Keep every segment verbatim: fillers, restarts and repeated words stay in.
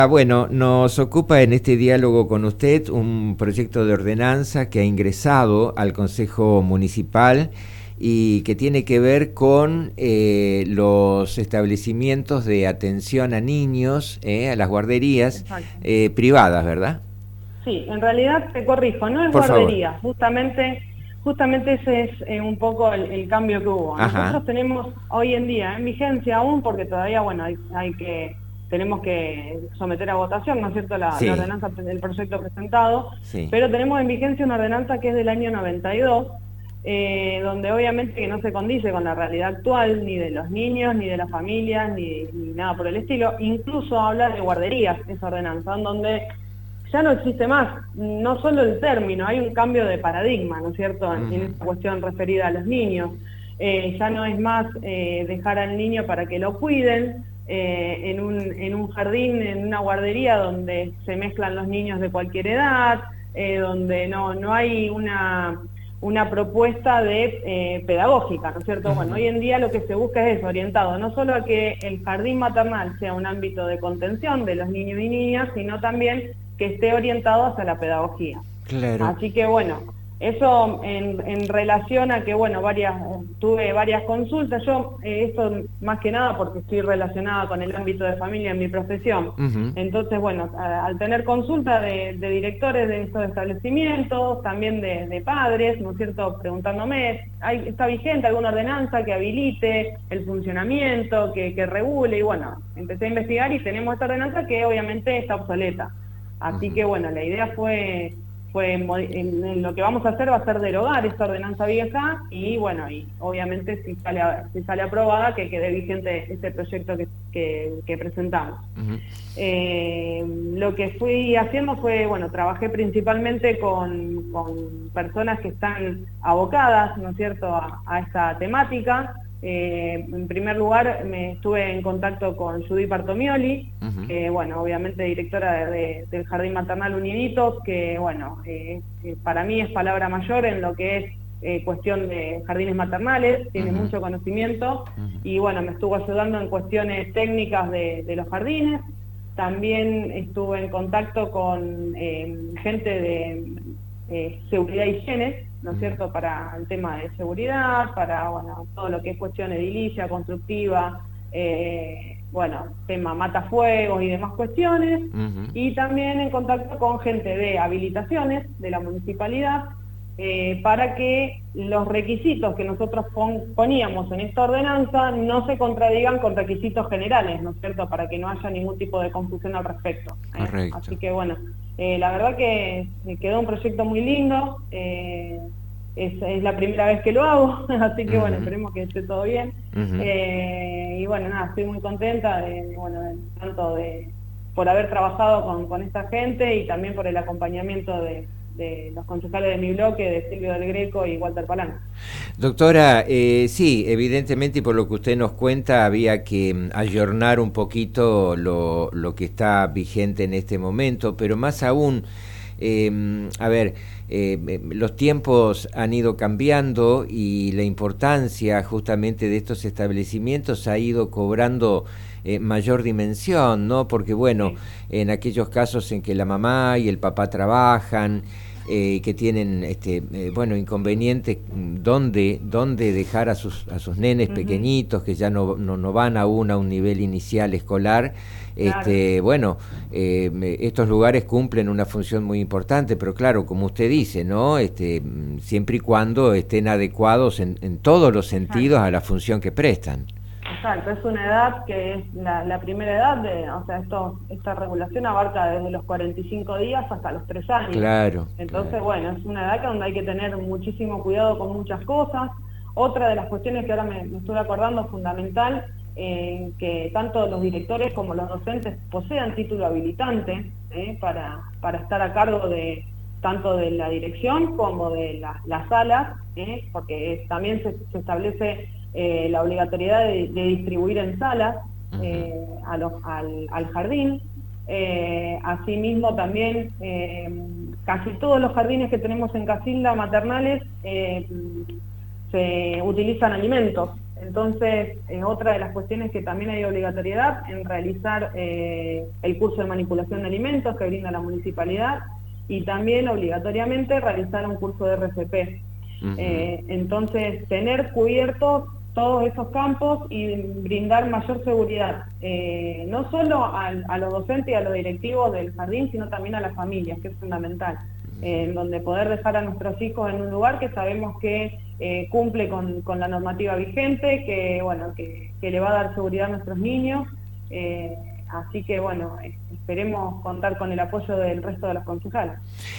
Ah, Bueno, nos ocupa en este diálogo con usted un proyecto de ordenanza que ha ingresado al Consejo Municipal y que tiene que ver con eh, los establecimientos de atención a niños, eh, a las guarderías Exacto. eh, privadas, ¿verdad? Sí, en realidad te corrijo, no es Por favor. guardería, justamente, justamente ese es eh, un poco el, el cambio que hubo. Ajá, Nosotros tenemos hoy en día en vigencia aún, porque todavía, bueno, hay, hay que, tenemos que someter a votación, ¿no es cierto?, la, la sí, ordenanza del proyecto presentado, sí. pero tenemos en vigencia una ordenanza que es del año noventa y dos, eh, donde obviamente que no se condice con la realidad actual, ni de los niños, ni de las familias, ni, ni nada por el estilo. Incluso habla de guarderías, esa ordenanza, en donde ya no existe más, no solo el término, hay un cambio de paradigma, ¿no es cierto?, en, en Ujú, esta cuestión referida a los niños. Eh, ya no es más eh, dejar al niño para que lo cuiden eh, en, un, en un jardín, en una guardería donde se mezclan los niños de cualquier edad, eh, donde no, no hay una, una propuesta de eh, pedagógica, ¿no es cierto? Bueno, ujú. hoy en día lo que se busca es eso, orientado no solo a que el jardín maternal sea un ámbito de contención de los niños y niñas, sino también que esté orientado hacia la pedagogía. Claro. Así que bueno, eso en, en relación a que, bueno, varias, tuve varias consultas, yo eh, esto más que nada porque estoy relacionada con el ámbito de familia en mi profesión. Ujú, Entonces, bueno, a, al tener consulta de, de directores de estos establecimientos, también de, de padres, ¿no es cierto?, preguntándome, ¿hay, ¿está vigente alguna ordenanza que habilite el funcionamiento, que, que regule? Y bueno, empecé a investigar y tenemos esta ordenanza que obviamente está obsoleta. Así ujú. que bueno, la idea fue, fue en, en lo que vamos a hacer va a ser derogar esta ordenanza vieja y bueno, y obviamente si sale, si sale aprobada que quede vigente este proyecto que, que, que presentamos. Ujú. Eh, lo que fui haciendo fue, bueno, trabajé principalmente con, con personas que están abocadas, ¿no es cierto?, a, a esta temática. Eh, en primer lugar, me estuve en contacto con Judy Bartomioli, Ujú. que, bueno, obviamente directora de, de, del Jardín Maternal Uniditos, que, bueno, eh, eh, para mí es palabra mayor en lo que es eh, cuestión de jardines maternales, tiene Ujú. mucho conocimiento, Ujú. y, bueno, me estuvo ayudando en cuestiones técnicas de, de los jardines. También estuve en contacto con eh, gente de eh, seguridad y higiene, ¿no es Ujú. cierto?, para el tema de seguridad, para, bueno, todo lo que es cuestión edilicia, constructiva, eh, bueno, tema matafuegos y demás cuestiones, Ujú. y también en contacto con gente de habilitaciones de la municipalidad, eh, para que los requisitos que nosotros pon, poníamos en esta ordenanza no se contradigan con requisitos generales, ¿no es cierto?, para que no haya ningún tipo de confusión al respecto. ¿eh? Correcto. Así que bueno, eh, la verdad que quedó un proyecto muy lindo, eh, es, es la primera vez que lo hago, así que bueno, Ujú. esperemos que esté todo bien. Ujú. Eh, y bueno, nada, estoy muy contenta de, bueno, de, tanto de por haber trabajado con, con esta gente y también por el acompañamiento de, de los concejales de mi bloque, de Silvio del Greco y Walter Palanca. Doctora, eh, sí, evidentemente y por lo que usted nos cuenta había que mm, ayornar un poquito lo, lo que está vigente en este momento, pero más aún, eh, a ver, eh, los tiempos han ido cambiando y la importancia justamente de estos establecimientos ha ido cobrando eh, mayor dimensión, ¿no? Porque bueno, Sí. en aquellos casos en que la mamá y el papá trabajan, eh, que tienen este eh, bueno inconvenientes dónde dónde dejar a sus a sus nenes Uh -huh. pequeñitos que ya no, no, no van aún a un nivel inicial escolar, Claro. este bueno eh, estos lugares cumplen una función muy importante, pero claro, como usted dice, no este siempre y cuando estén adecuados en, en todos los sentidos Exacto. a la función que prestan. Exacto, es una edad que es la, la primera edad, de, o sea, esto, esta regulación abarca desde los cuarenta y cinco días hasta los tres años. Claro, Entonces, claro. bueno, es una edad que donde hay que tener muchísimo cuidado con muchas cosas. Otra de las cuestiones que ahora me, me estoy acordando, fundamental, eh, que tanto los directores como los docentes posean título habilitante eh, para, para estar a cargo de tanto de la dirección como de la, las salas, eh, porque también se, se establece eh, la obligatoriedad de, de distribuir en salas Uh-huh. eh, a los, al, al jardín. Eh, asimismo también eh, casi todos los jardines que tenemos en Casilda maternales eh, se utilizan alimentos, entonces, eh, otra de las cuestiones que también hay obligatoriedad en realizar eh, el curso de manipulación de alimentos que brinda la municipalidad y también obligatoriamente realizar un curso de R C P. Uh-huh. eh, entonces, tener cubiertos todos esos campos y brindar mayor seguridad, eh, no solo al, a los docentes y a los directivos del jardín, sino también a las familias, que es fundamental, eh, en donde poder dejar a nuestros hijos en un lugar que sabemos que eh, cumple con, con la normativa vigente, que bueno, que, que le va a dar seguridad a nuestros niños, eh, así que bueno, esperemos contar con el apoyo del resto de los concejales.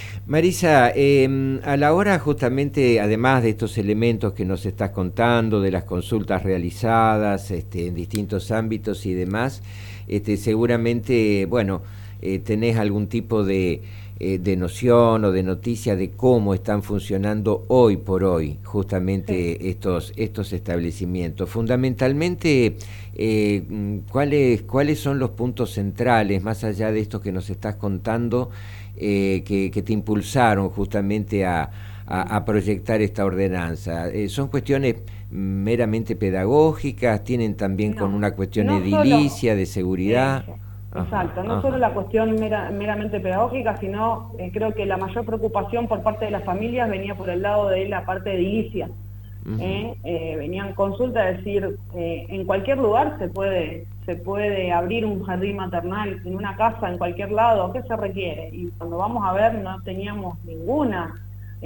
Marisa, eh, a la hora justamente, además de estos elementos que nos estás contando, de las consultas realizadas este, en distintos ámbitos y demás, este, seguramente, bueno, eh, tenés algún tipo de, eh, de noción o de noticia de cómo están funcionando hoy por hoy justamente sí. estos, estos establecimientos. Fundamentalmente, eh, ¿cuáles, ¿cuáles son los puntos centrales, más allá de esto que nos estás contando, Eh, que, que te impulsaron justamente a, a, a proyectar esta ordenanza? Eh, ¿Son cuestiones meramente pedagógicas? ¿Tienen también no, con una cuestión no edilicia, solo, de seguridad? Eh, exacto, ajá, no ajá. solo la cuestión mera, meramente pedagógica, sino eh, creo que la mayor preocupación por parte de las familias venía por el lado de la parte edilicia. Uh-huh. eh, eh, venían consultas a decir, eh, en cualquier lugar se puede se puede abrir un jardín maternal, en una casa, en cualquier lado, ¿qué se requiere? Y cuando vamos a ver no teníamos ninguna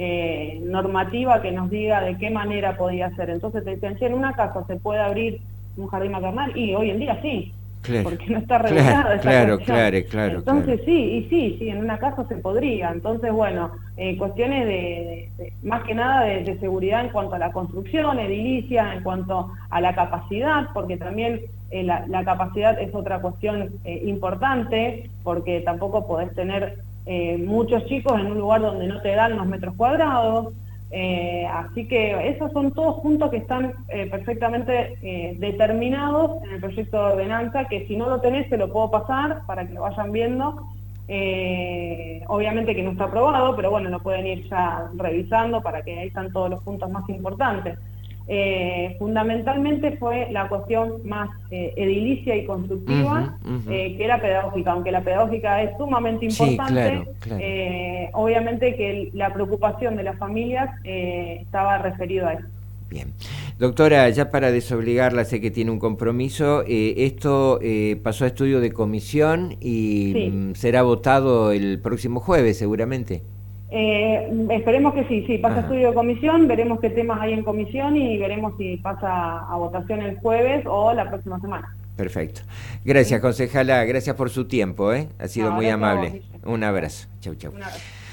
eh, normativa que nos diga de qué manera podía ser. Entonces te decían, en una casa se puede abrir un jardín maternal, y hoy en día sí, claro, porque no está regulada claro, esa claro, cuestión. claro, claro, Entonces claro. sí, y sí, sí, en una casa se podría. Entonces, bueno, eh, cuestiones de, de, de, más que nada de, de seguridad en cuanto a la construcción, edilicia, en cuanto a la capacidad, porque también eh, la, la capacidad es otra cuestión eh, importante, porque tampoco podés tener eh, muchos chicos en un lugar donde no te dan los metros cuadrados. Eh, así que esos son todos puntos que están eh, perfectamente eh, determinados en el proyecto de ordenanza, que si no lo tenés se lo puedo pasar para que lo vayan viendo. Eh, obviamente que no está aprobado, pero bueno, lo pueden ir ya revisando para que ahí están todos los puntos más importantes. Eh, fundamentalmente fue la cuestión más eh, edilicia y constructiva, uh-huh, uh-huh. Eh, que era pedagógica, aunque la pedagógica es sumamente importante. Sí, claro, claro. Eh, obviamente que la preocupación de las familias eh, estaba referido a eso. Bien. Doctora, ya para desobligarla, sé que tiene un compromiso, eh, esto eh, pasó a estudio de comisión y sí. mm, será votado el próximo jueves seguramente. Eh, esperemos que sí, sí, pasa Ajá. a estudio de comisión, veremos qué temas hay en comisión y veremos si pasa a votación el jueves o la próxima semana. Perfecto. Gracias, concejala, gracias por su tiempo, ¿eh? Ha sido no, muy amable. Un abrazo. Chau, chau. Un abrazo.